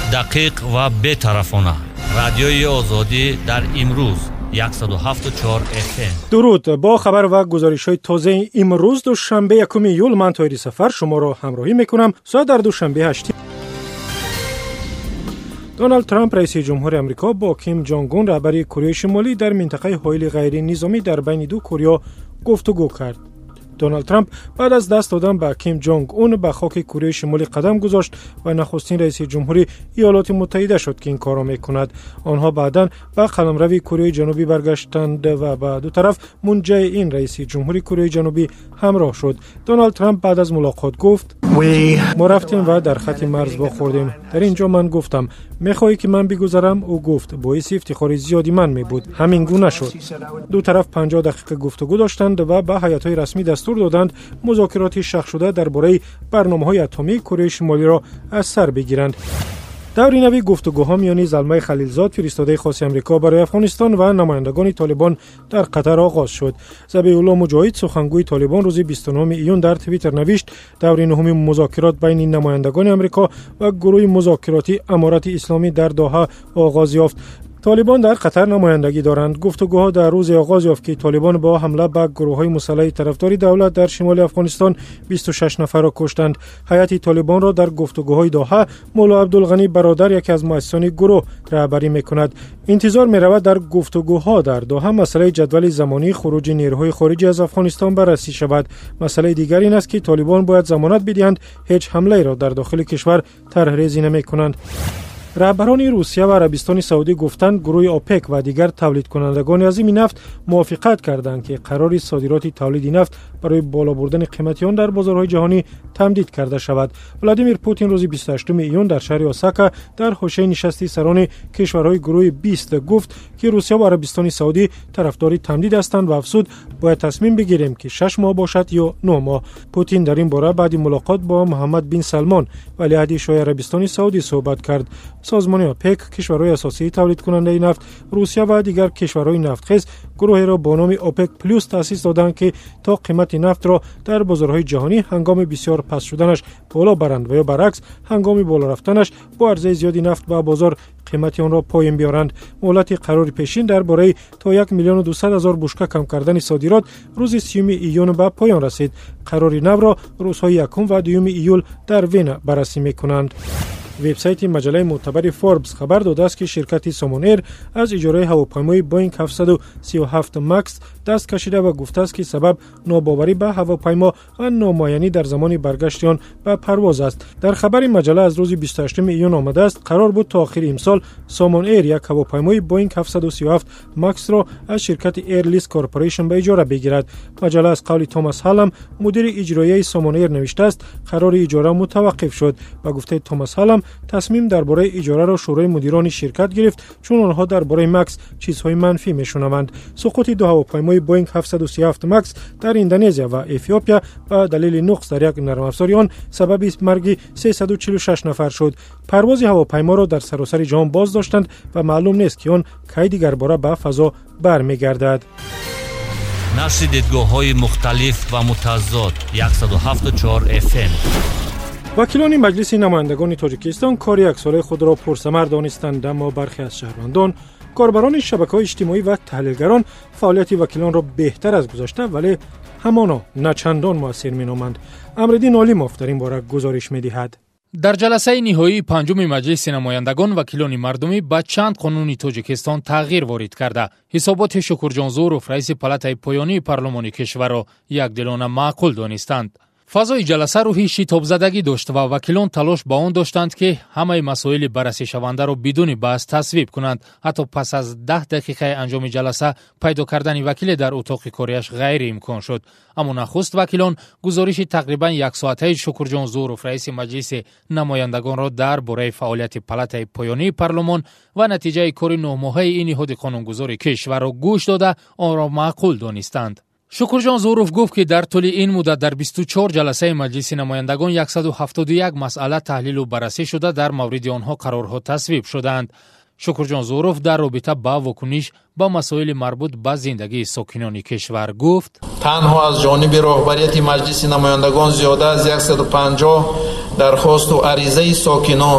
دقیق و بی‌طرفانه. رادیوی آزادی در امروز 107.4 FM. درود. با خبر و گزارش‌های تازه امروز دوشنبه 1 ایول من طاهری سفر شما را همراهی می‌کنم. ساعت در دوشنبه 8. دونالد ترامپ رئیس جمهور آمریکا با کیم جونگ اون رهبر کره شمالی در منطقه حائل غیر نظامی در بین دو کره گفتگو کرد. دونالد ترامپ بعد از دست دادن به کیم جونگ اون به خاک کره شمالی قدم گذاشت و نخستین رئیس جمهوری ایالات متحده شد که این کار را میکند. آنها بعداً به قلمرو کره جنوبی برگشتند و به دو طرف منجی این رئیس جمهوری کره جنوبی همراه شد. دونالد ترامپ بعد از ملاقات گفت: ما رفتیم و در خط مرز واخوردیم. در اینجا من گفتم میخواهی که من بگذرم؟ او گفت باعث افتخار زیادی من میبود. همین گونه شد. دو طرف 50 دقیقه گفتگو داشتند و به هیئت‌های رسمی دستور دادند مذاکرات شخص شده درباره برنامه‌های اتمی کره شمالی را از سر بگیرند. دوری نوی گفتگوها میان زلمه خلیلزاد فرستاده خاص آمریکا برای افغانستان و نمایندگان طالبان در قطر آغاز شد. ذبیح الله مجاهد سخنگوی طالبان روز 29 ایون در توییتر نوشت دور نهم مذاکرات بین نمایندگان آمریکا و گروه مذاکراتی امارت اسلامی در دوحه آغاز یافت. طالبان در قطر نمایندگی دارند. گفتگوها در روز آغاز یافت که طالبان با حمله به گروه‌های مسلح طرفدار دولت در شمال افغانستان 26 نفر را کشتند. هیئت طالبان را در گفتگوهای دوحه مولا عبدالغنی برادر یکی از مؤسسان گروه رهبری می‌کند. انتظار می‌رود در گفتگوها در دوحه مسئله جدول زمانی خروج نیروهای خارجی از افغانستان بررسی شود. مسئله دیگر این است که طالبان باید ضمانت بدهند هیچ حمله را در داخل کشور طرح‌ریزی نمی‌کنند. رهبران روسیه و عربستان سعودی گفتند گروه اوپک و دیگر تولید کنندگان عظیم نفت موافقت کردند که قرار صادرات تولید نفت برای بالا بردن قیمت آن در بازارهای جهانی تمدید کرده شود. ولادیمیر پوتین روز 28 ایون در شهر اوساکا در حوزه نشستی سران کشورهای گروه 20 گفت که روسیه و عربستان سعودی طرفدار تمدید هستند و افزود باید تصمیم بگیریم که 6 ماه باشد یا 9 ماه. پوتین در این باره بعد ملاقات با محمد بن سلمان ولیعهد شاه عربستان سعودی صحبت کرد. سازمان اوپک کشورهای اساسی تولید کننده نفت روسیه و دیگر کشورهای نفتخیز گروهی را با نام اوپک پلوس تأسیس دادند که تا قیمت نفت را در بازارهای جهانی هنگام بسیار پست شدنش بالا برند و یا برعکس هنگام بالا رفتنش با عرضه زیادی نفت به بازار قیمت آن را پایین بیارند. مهلت قرار پیشین درباره تا 1,200,000 بشکه کم کردن صادرات روز 30 ایون به پایان رسید. قرار نو را روزهای 1 و 2 ایول در وین بررسی می‌کنند. وبسایت مجله معتبر فوربس خبر داده است که شرکت سامان ایر از اجاره هواپیمای بوینگ 737 مکس دست کشیده و گفته است که سبب ناباوری به هواپیما و نامعینی در زمان برگشت آن به پرواز است. در خبر مجله از روز 28 ایون آمده است قرار بود تا آخر امسال سامان ایر یک هواپیمای بوینگ 737 مکس را از شرکت ایرلیس کورپوریشن به اجاره بگیرد. مجله از قول توماس هالم مدیر اجرایی سامان ایر نوشته است قرار اجاره متوقف شد و گفته توماس هالم تصمیم درباره اجاره را شورای مدیران شرکت گرفت چون آنها درباره مکس چیزهای منفی میشنوند. سقوط دو هواپیمای بوینگ 737 مکس در اندونزیا و اتیوپیا به دلیل نقص در یک نرم افزار آن سبب مرگ 346 نفر شد. پرواز هواپیما را در سراسر جهان باز داشتند و معلوم نیست که آن کی دیگر باره به فضا برمیگردد. نشر دیدگاه‌های مختلف و متضاد 107.4 FM. وکیلان مجلس نمایندگان تاجیکستان کار یک ساله خود را پرثمر دانستند، اما برخی از شهروندان، کاربران شبکه‌های اجتماعی و تحلیلگران فعالیت وکیلان را بهتر از گذشته ولی همانا نه چندان مؤثر می‌نامند. امرالدین عالیموف در این باره گزارش می‌دهد. در جلسه نهایی پنجم مجلس نمایندگان وکیلان مردمی با چند قانون تاجیکستان تغییر وارد کرده. حسابات شکرجان زوروف رئیس پالاتای پایانی پارلمانی کشور را یکدلانه معقول دانستند. فضای جلسه روحی شتاب زدگی داشت و وکیلان تلاش با آن داشتند که همه مسائل بررسی شونده را بدون بحث تصویب کنند. حتی پس از 10 دقیقه انجام جلسه پیدا کردن وکیل در اتاق کاریش غیر امکان شد. اما نخست وکیلان گزارش تقریبا 1 ساعته شکرجان زوروف رئیس مجلس نمایندگان را درباره فعالیت پالاتای پایانی پارلمان و نتیجه کار 9 ماهه این نهاد قانونگذار کشور را گوش داده آن را معقول دانستند. شکرجان زوروف گفت که در طول این مدت در 24 جلسه مجلس نمایندگان 171 مسئله تحلیل و بررسی شده در مورد آنها قرارها تصویب شدند. شکرجان زوروف در رابطه با واکنش با مسائل مربوط به زندگی ساکنان کشور گفت: تنها از جانب رهبریت مجلس نمایندگان زیاده از 150 درخواست و عریضه ساکنان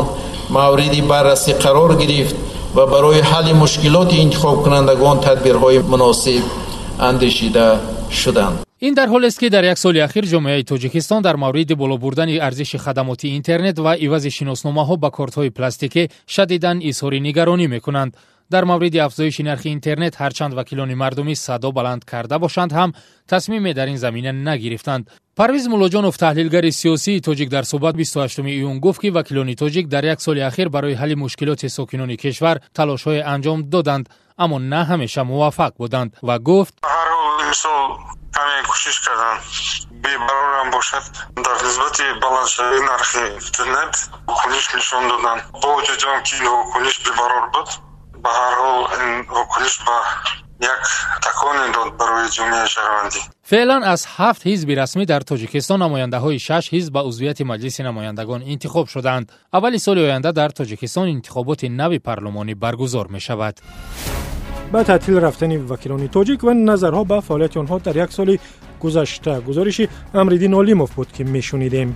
مورد بررسی قرار گرفت و برای حل مشکلات انتخاب کنندگان تدبیرهای مناسب اندیشیده شدند. این در حالی است که در یک سال اخیر جامعه تاجیکستان در مورد بالا بردن ارزش خدمات اینترنت و عوض شناسنامه‌ها با کارت‌های پلاستیکی شدیداً اظهار نگرانی می‌کنند. در مورد افزایش نرخ اینترنت هرچند وکیلان مردمی صدا بلند کرده باشند هم تصمیم در این زمینه نگرفتند. پرویز مولاجانوف تحلیلگر سیاسی تاجیک در صحبت 28 ایون گفت که وکیلان تاجیک در یک سال اخیر برای حل مشکلات ساکنان کشور تلاش‌های انجام دادند، اما نه همیشه موفق بودند و گفت هر حال مثال همین کوشش کردن بی‌برار هم باشد در نسبت بلندشوی نرخ اینترنت واکنش نشان دادن. با وجود آنکه این واکنش بی‌برار بود، به هر حال این واکنش به یک تکان داد برای جامعه شهروندی. فعلا از 7 حزب رسمی در تاجیکستان نماینده‌های 6 حزب به عضویت مجلس نمایندگان انتخاب شدند. اول سال آینده در تاجیکستان انتخابات نو پارلمانی برگزار می‌شود. با تعطیل رفتن وکیلان تاجیک و نظرها به فعالیت آنها در یک سال گذشته، گزارش امرالدین علیموف بود که میشنیدیم.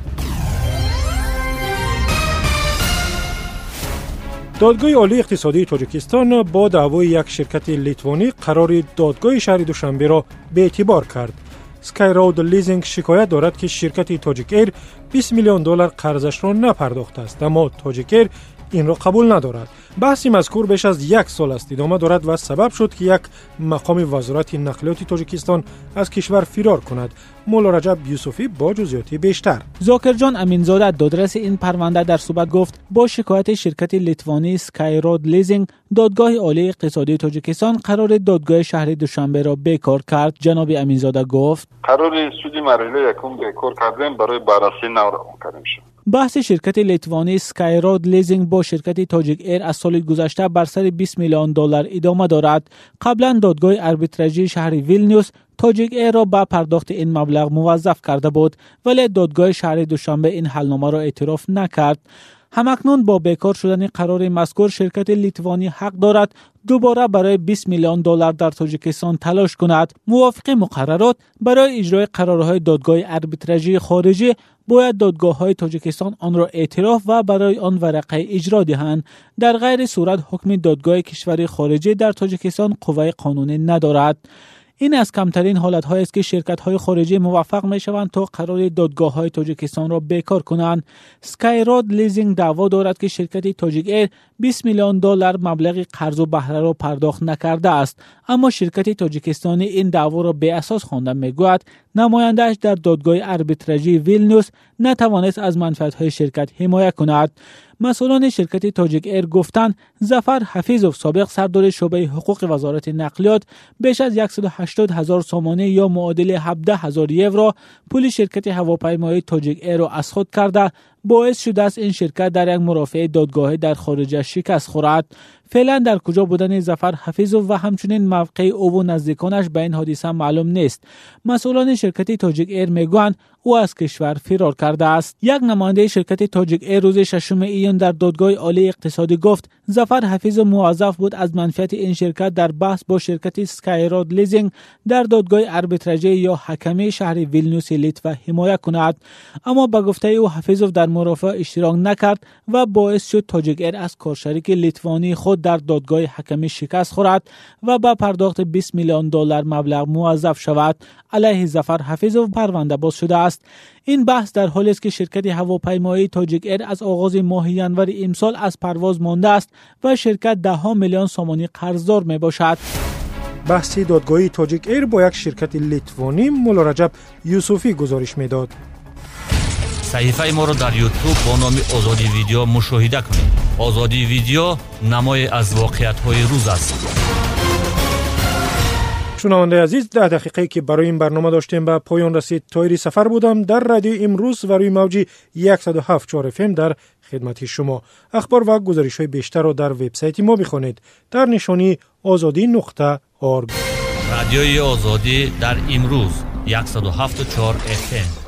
دادگاه عالی اقتصادی تاجیکستان با دعوای یک شرکت لیتوانی قرار دادگاه شهر دوشنبه را به اعتبار کرد. سکای رود لیزینگ شکایت دارد که شرکت تاجیک ایر 20 میلیون دلار قرضش را نپرداخته است، اما تاجیک ایر این را قبول ندارد. بحث مذکور بیش از یک سال است ادامه دارد و سبب شد که یک مقام وزارت نقلیات تاجیکستان از کشور فرار کند. مولا رجب یوسفی با جزئیات بیشتر. زاکر جان امینزاده دادرس این پرونده در صحبت گفت با شکایت شرکت لیتوانی سکای رود لیزینگ دادگاه عالی اقتصادی تاجیکستان قرار دادگاه شهر دوشنبه را بیکار کرد. جناب امینزاده گفت قرار سودی مرحله یکم بیکار کردن برای بررسی نو را کردیم شد. بحث شرکت لیتوانی سکای رود لیزینگ با شرکت تاجیک ایر از سال گذشته بر سر 20 میلیون دلار ادامه دارد. قبلا دادگاه آربیتراژی شهر ویلنیوس تاجیک ایر را با پرداخت این مبلغ موظف کرده بود، ولی دادگاه شهر دوشنبه این حلنامه را اعتراف نکرد. همکنون با بیکار شدن قرار مذکور شرکت لیتوانی حق دارد دوباره برای 20 میلیون دلار در تاجیکستان تلاش کند. موافق مقررات برای اجرای قرارهای دادگاه آربیتراژی خارجی باید دادگاه‌های تاجیکستان آن را اعتراف و برای آن ورقه اجرا دهند. در غیر صورت حکم دادگاه کشور خارجی در تاجیکستان قوه قانونی ندارد. این از کمترین حالت‌هایی است که شرکت‌های خارجی موفق می‌شوند تا قرار دادگاه‌های تاجیکستان را بیکار کنند. سکای رود لیزینگ دعوا دارد که شرکت تاجیک ایر 20 میلیون دلار مبلغ قرض و بهره را پرداخت نکرده است، اما شرکت تاجیکستانی این دعوا را بی اساس خوانده می‌گوید نماینده‌اش در دادگاه آربیتراژی ویلنیوس نتوانست از منفعت‌های شرکت حمایت کند. مسئولان شرکت تاجیک ایر گفتند ظفر حفیظوف سابق سردار شعبه حقوق وزارت نقلیات بیش از 180,000 سامانه یا معادل 17,000 یورو پول شرکت هواپیمایی تاجیک ایر را از خود کرده، باعث شده است این شرکت در یک مرافعه دادگاهی در خارج شکست خورد. فعلا در کجا بودن ظفر حفیظوف و همچنین موقع او و نزدیکانش به این حادثه معلوم نیست. مسئولان شرکت تاجیک ایر میگویند او از کشور فرار کرده است. یک نماینده شرکت تاجیک ایر روز 6 ایون در دادگاه عالی اقتصادی گفت ظفر حفیظوف موظف بود از منفعت این شرکت در بحث با شرکت سکای رود لیزینگ در دادگاه آربیتراژی یا حکمی شهر ویلنیوس لیتوا حمایت کند، اما به گفته او حفیظوف در مرافعه اشتراک نکرد و باعث شد تاجیک ایر از کارشریک لیتوانی خود در دادگاه حکمی شکست خورد و با پرداخت 20 میلیون دلار مبلغ موظف شود. علیه ظفر حفیظوف پرونده باز شده است. این بحث در حالی است که شرکت هواپیمایی تاجیک ایر از آغاز ماه ژانویه امسال از پرواز مانده است و شرکت 10 میلیون سامانی قرضدار می باشد. بحث دادگاهی تاجیک ایر با یک شرکت لیتوانی مولا رجب یوسفی گزارش میداد. صحیفه ما را در یوتیوب با نام آزادی ویدیو مشاهده کنید. آزادی ویدیو نمای از واقعیت‌های روز است. شنونده عزیز، 10 دقیقه که برای این برنامه داشتیم به پایان رسید. طاهری سفر بودم در رادیو امروز و روی موج 107.4 FM در خدمت شما. اخبار و گزارش‌های بیشتر را در وبسایت ما بخوانید در نشانی azadi.org. رادیوی آزادی در امروز 107.4 FM.